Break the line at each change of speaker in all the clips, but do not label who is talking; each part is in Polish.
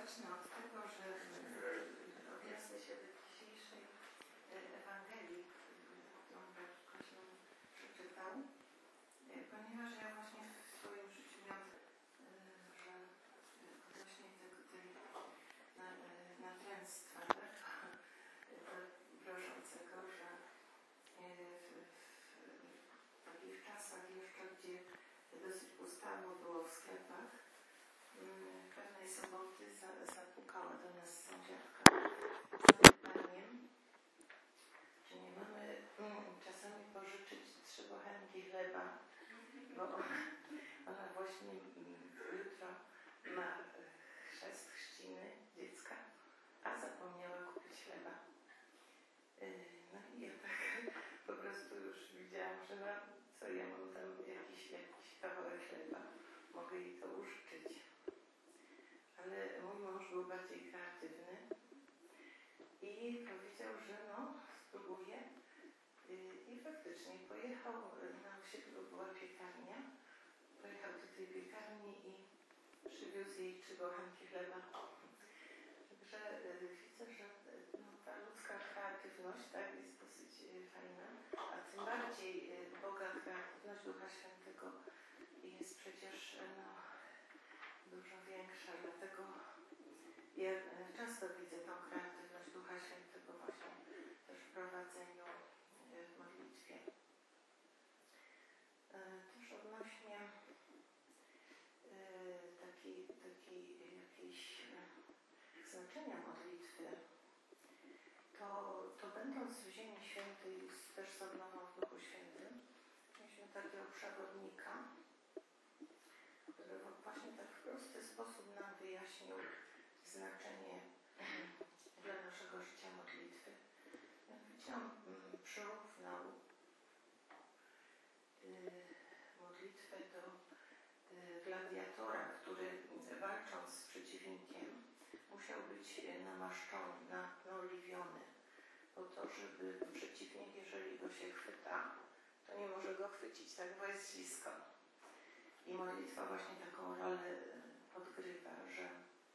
zacznę od tego, że odniosę się do dzisiejszej Ewangelii, którą brat Kościół przeczytał, ponieważ ja właśnie w swoim życiu miałam, że odnośnie tej natręctwa, tak, grożącego, że w takich czasach jeszcze, gdzie dosyć pustawo było w sklepach, pewnej soboty zapukała do nas sąsiadka z pytaniem, czy nie mamy czasami pożyczyć 3 bochenki chleba, bo ona właśnie jutro ma chrzest, chrzciny dziecka, a zapomniała kupić chleba. No i ja tak po prostu już widziałam, że no co, ja mam tam jakiś kawałek chleba, mogę jej to użyczyć. Ale mój mąż był bardziej kreatywny i powiedział, że no, spróbuje. I faktycznie pojechał, na osiedlu była piekarnia, pojechał do tej piekarni i przywiózł jej 3 bochenki chleba. Także widzę, że no, ta ludzka kreatywność, tak, jest dosyć fajna, a tym bardziej Boga kreatywność Ducha Świętego jest przecież no, dużo większa, dlatego ja często widzę tą kreatywność Ducha Świętego właśnie też w prowadzeniu w modlitwie. Też odnośnie jakiejś znaczenia modlitwy, to będąc w Ziemi Świętej też z odnową w Duchu Świętym, mieliśmy takiego przewodnika, który właśnie tak w prosty sposób nam wyjaśnił znaczenie dla naszego życia modlitwy. Mianowicie on przyrównał modlitwę do gladiatora, który walcząc z przeciwnikiem musiał być namaszczony, naoliwiony po to, żeby przeciwnik, jeżeli go się chwyta, to nie może go chwycić, tak, bo jest ślisko. I modlitwa właśnie taką rolę odgrywa, że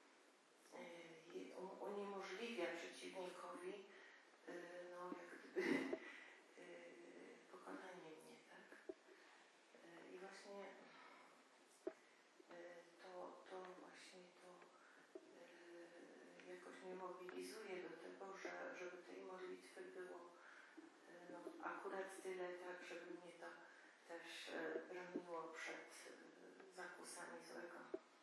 uniemożliwia przeciwnikowi no, jak gdyby pokonanie mnie, tak? I właśnie to jakoś mnie mobilizuje do tego, żeby tej modlitwy było no, akurat tyle, tak, żeby mnie to też broniło przed zakusami złego.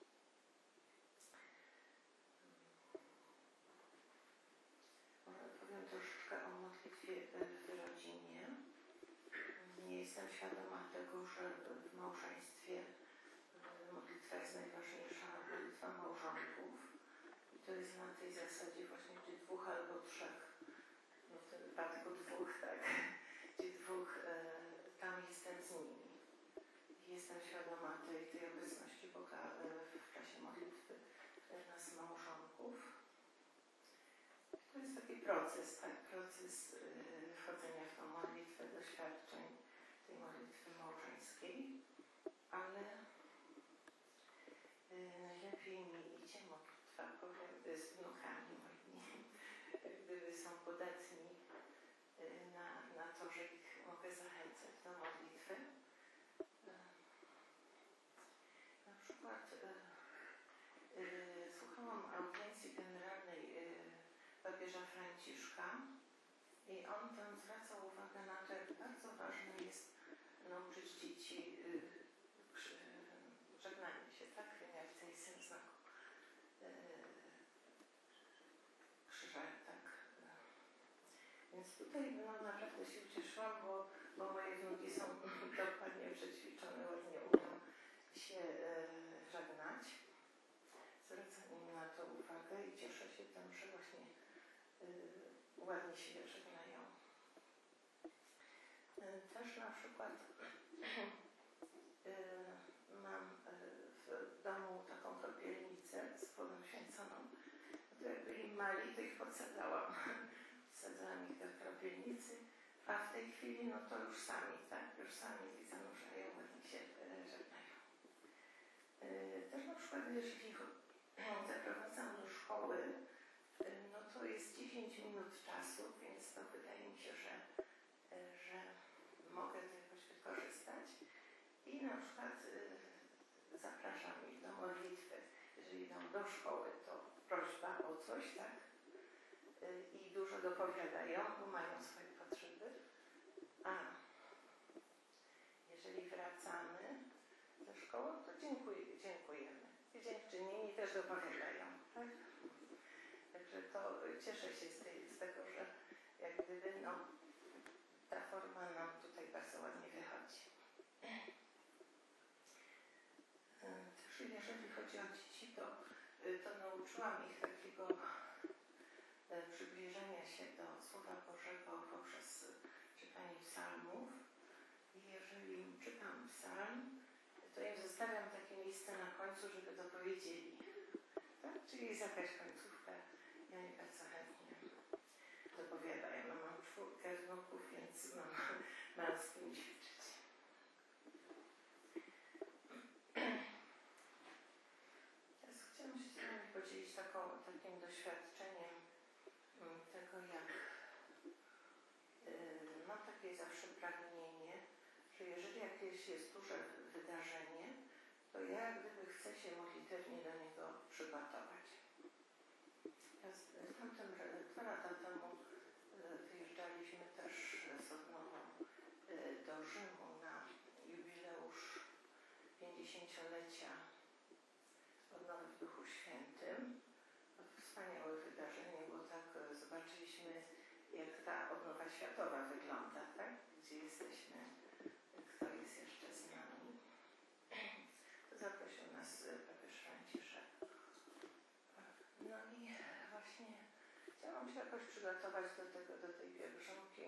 Powiem troszeczkę o modlitwie w rodzinie. Nie jestem świadoma tego, że w małżeństwie modlitwa jest najważniejsza, modlitwa małżonków. I to jest na tej zasadzie właśnie, gdzie 2 albo 3, no w tym wypadku 2, tak, gdzie 2, tam jestem z nimi. Jestem świadoma tej obecności Boga w czasie modlitwy nas małżonków. To jest taki proces, tak? Proces wchodzenia w tą modlitwę, doświadczeń tej modlitwy małżeńskiej, ale najlepiej mi idzie modlitwa, powiem, z wnukami moimi, gdyby są podatni na to, że ich mogę zachęcać do modlitwy. Na przykład słuchałam audiencji generalnej papieża Franciszka i on tam zwracał uwagę na to, jak bardzo ważne jest nauczyć dzieci żegnania się, tak? Jak tej syn znaku krzyża, tak? Więc tutaj no, naprawdę się ucieszyłam, bo moje wnuki są dokładnie przećwiczone, ładnie umieją się żegnać. Zwracam im na to uwagę i cieszę się tym, że właśnie ładnie się żegnają. Też na przykład mam w domu taką kropielnicę z wodą święconą. To jak byli mali, to ich podsadzałam. Podsadzałam ich do kropielnicy, a w tej chwili no to już sami, tak? Już sami zanurzają, ładnie się żegnają. Też na przykład, jeżeli zaprowadzam do szkoły, 10 minut czasu, więc to wydaje mi się, że mogę to jakoś wykorzystać. I na przykład zapraszam ich do modlitwy. Jeżeli idą do szkoły, to prośba o coś, tak? I dużo dopowiadają, bo mają swoje potrzeby. A jeżeli wracamy ze szkoły, to dziękujemy. I dziękczynieni też dopowiadają, tak? Także to cieszę się z tego, że jak gdyby ta forma nam tutaj bardzo ładnie wychodzi. Też jeżeli chodzi o dzieci, to nauczyłam ich takiego przybliżenia się do Słowa Bożego poprzez czytanie psalmów. I jeżeli im czytam psalm, to im zostawiam takie miejsce na końcu, żeby dopowiedzieli. Tak? Czyli jest jakaś końcówka. Ja nie bardzo chętnie dopowiadają. No, mam 4 wnuków, więc mam z kim ćwiczyć. Teraz chciałam się z Wami podzielić takim doświadczeniem tego, jak mam takie zawsze pragnienie, że jeżeli jakieś jest duże wydarzenie, to ja jak gdyby chcę się modlitewnie do niego przygotować. Ja tamtym 2 lata temu wyjeżdżaliśmy też z odnową do Rzymu na jubileusz 50-lecia odnowy w Duchu Świętym. Wspaniałe wydarzenie, bo tak zobaczyliśmy, jak ta odnowa światowa wygląda, tak? Gdzie jesteśmy, kto jest jeszcze z nami. To zaprosił nas papież Franciszek. No i właśnie chciałam się jakoś przygotować do tej pielgrzymki.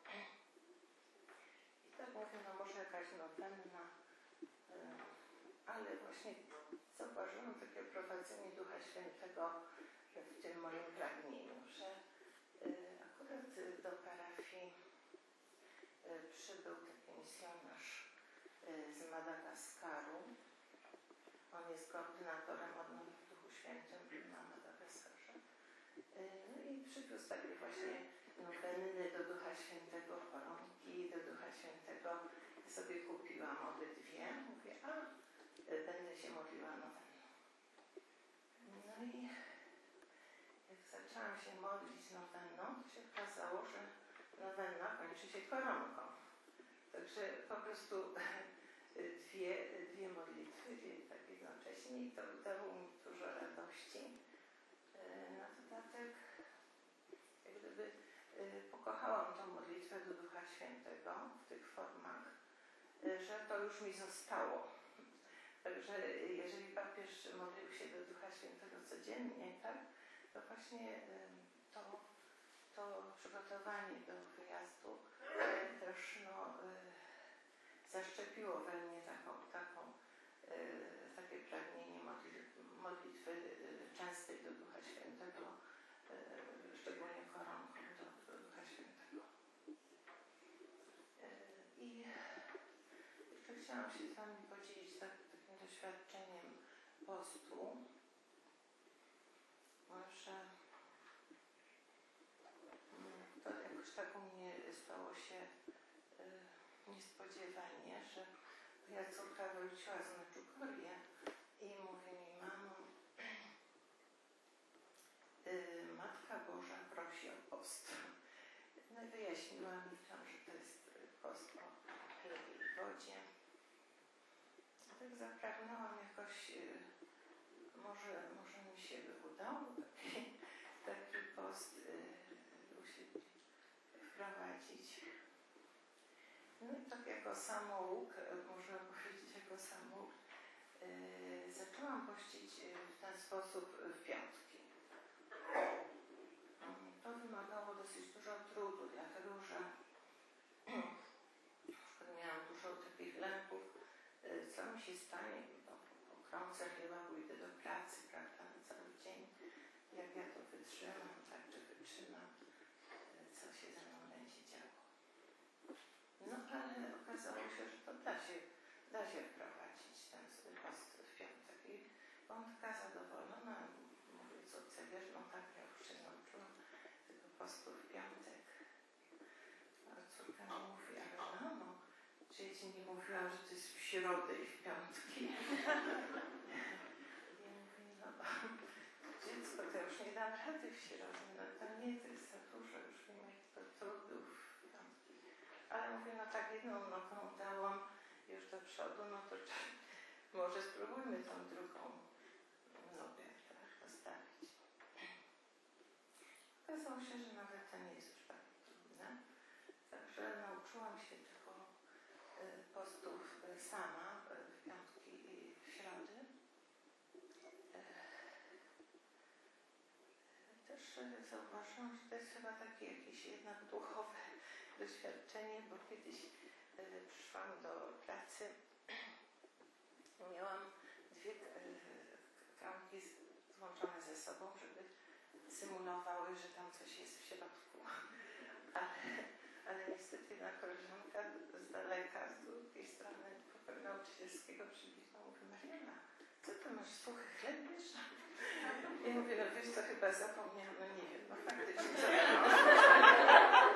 I tak mówię, może jakaś nowenna, ale właśnie zauważyłam takie prowadzenie Ducha Świętego w tym moim pragnieniu, że akurat do parafii przybył taki misjonarz z Madagaskaru. On jest koordynatorem odnowy w Duchu Świętym na Madagaskarze. No i przywiózł takie właśnie nowenny do Ducha Świętego, koronki do Ducha Świętego. Ja sobie kupiłam obydwie. Mówię, będę się modliła nowenną. No i jak zaczęłam się modlić nowenną, to się okazało, że nowenna kończy się koronką. Także po prostu dwie modlitwy, tak jednocześnie i to dało mi dużo radości. Na dodatek, jak gdyby pokochałam tą modlitwę do Ducha Świętego w tych formach, że to już mi zostało. Także jeżeli papież modlił się do Ducha Świętego codziennie, tak, to właśnie to przygotowanie do wyjazdu też zaszczepiło we mnie takie pragnienie modlitwy częstej do Ducha Świętego, szczególnie koronką do Ducha Świętego. I jeszcze chciałam się z Wami podzielić takim doświadczeniem postu, że to jakoś tak u mnie stało się niespodziewanie, że moja córka wróciła z Meczugorie i mówi mi, mamo, Matka Boża prosi o post. No i wyjaśniłam mi tam, że to jest post o chlebie i wodzie. Tak zapragnęłam jakoś, może mi się udał taki post wprowadzić. No i tak jako samouk, można powiedzieć jako samouk, zaczęłam pościć w ten sposób w piątki. To wymagało dosyć dużo trudu, dlatego że miałam dużo takich lęków, co mi się stanie, bo pokrącę chyba, pójdę do pracy, prawda, na cały dzień, jak ja to wytrzymam, tak, czy wytrzymam, co się ze mną będzie działo. No ale okazało się, że to da się wprowadzić ten post w piątek. I byłam taka zadowolona, mówię córce, wiesz, no tak, ja już się nauczyłam postu w piątek. A córka mi mówi, ale mamo, czy ja ci nie mówiłam, że to jest w środę i w piątki? Ja mówię, no dziecko, to już nie dam rady w środę, no to nie, to jest za dużo, już nie ma to trudów w piątki. Ale mówię, no tak jedną nogą dałam już do przodu, no to może spróbujmy tą drugą nogę postawić. Okazało się, że nawet to nie jest już tak trudne. Także nauczyłam się tego postów sama w piątki i w środy. Też zauważyłam, że to jest chyba takie jakieś jednak duchowe doświadczenie, bo kiedyś przyszłam do pracy, miałam dwie kramki złączone ze sobą, żeby symulowały, że tam coś jest w środku. Ale niestety jedna koleżanka z daleka, z drugiej strony pokoju nauczycielskiego przybiegła, mówi, Mariana, co ty masz, suchy chleb wiesz? I mówię, no wiesz co, chyba zapomniałam, no nie wiem, no faktycznie zapomniałam.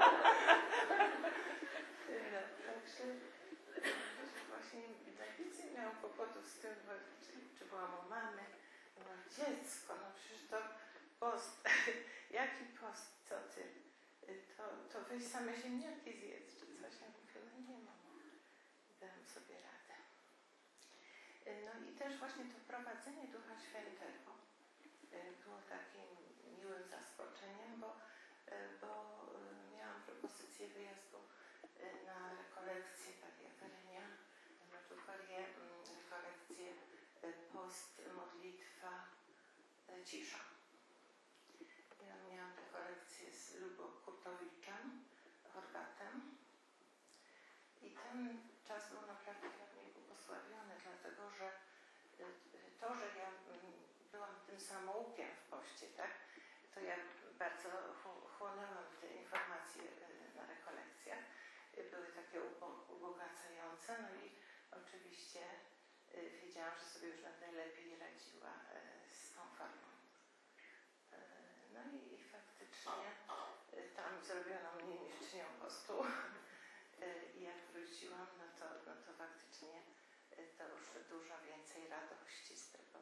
No, także właśnie najwięcej miałam kłopotów z tym, czy byłam u mamy, no dziecko, no przecież to post, jaki post, co ty? To weź same ziemniaki zjedz, czy coś. Ja mówię, no nie mamo, dałam sobie radę. No i też właśnie to prowadzenie Ducha Świętego było takim miłym zaskoczeniem, bo miałam propozycję wyjazdu na rekolekcję Maria Werenia, znaczy rekolekcję post, modlitwa, cisza. Ja miałam rekolekcję z Lubą Kurtowiczem, Horvatem i ten czas był naprawdę dla mnie błogosławiony, dlatego że to, że ja byłam tym samoukiem w poście, tak, to ja bardzo chłonęłam te informacje na rekolekcjach. Były takie ubogacające, no i oczywiście wiedziałam, że sobie już będę lepiej radziła z tą formą. No i faktycznie tam zrobiono mnie mistrzynią postu i jak wróciłam, no to faktycznie to już dużo więcej radości z tego,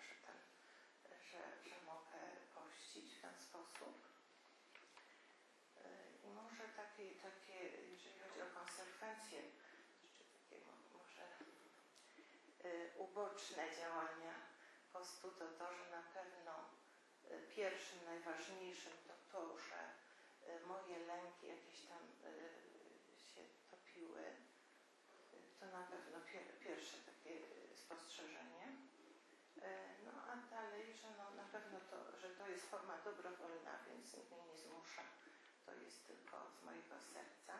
że mogę pościć w ten sposób. I może takie, jeżeli chodzi o konsekwencje, jeszcze takie może uboczne działania postu, to że na pewno pierwszym, najważniejszym to, że moje lęki jakieś tam się topiły. To na pewno pierwsze takie spostrzeżenie. No a dalej, że no, na pewno że to jest forma dobrowolna, więc nikt mnie nie zmusza. To jest tylko z mojego serca.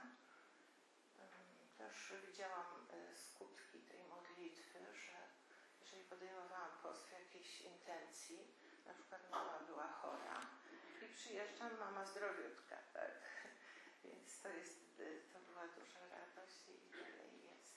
Też widziałam skutki tej modlitwy, że jeżeli podejmowałam post w jakiejś intencji, na przykład mama była chora i przyjeżdżam, mama zdrowiutka, tak? Więc to była duża radość i dalej jest.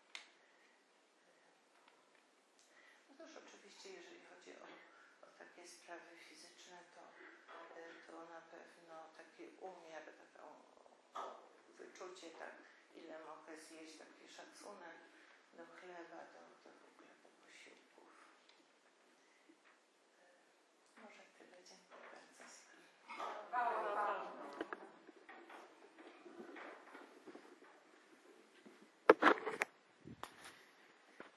No też oczywiście, jeżeli chodzi o takie sprawy fizyczne, to na pewno taki umiar, taką wyczucie, tak, ile mogę zjeść, taki szacunek do chleba,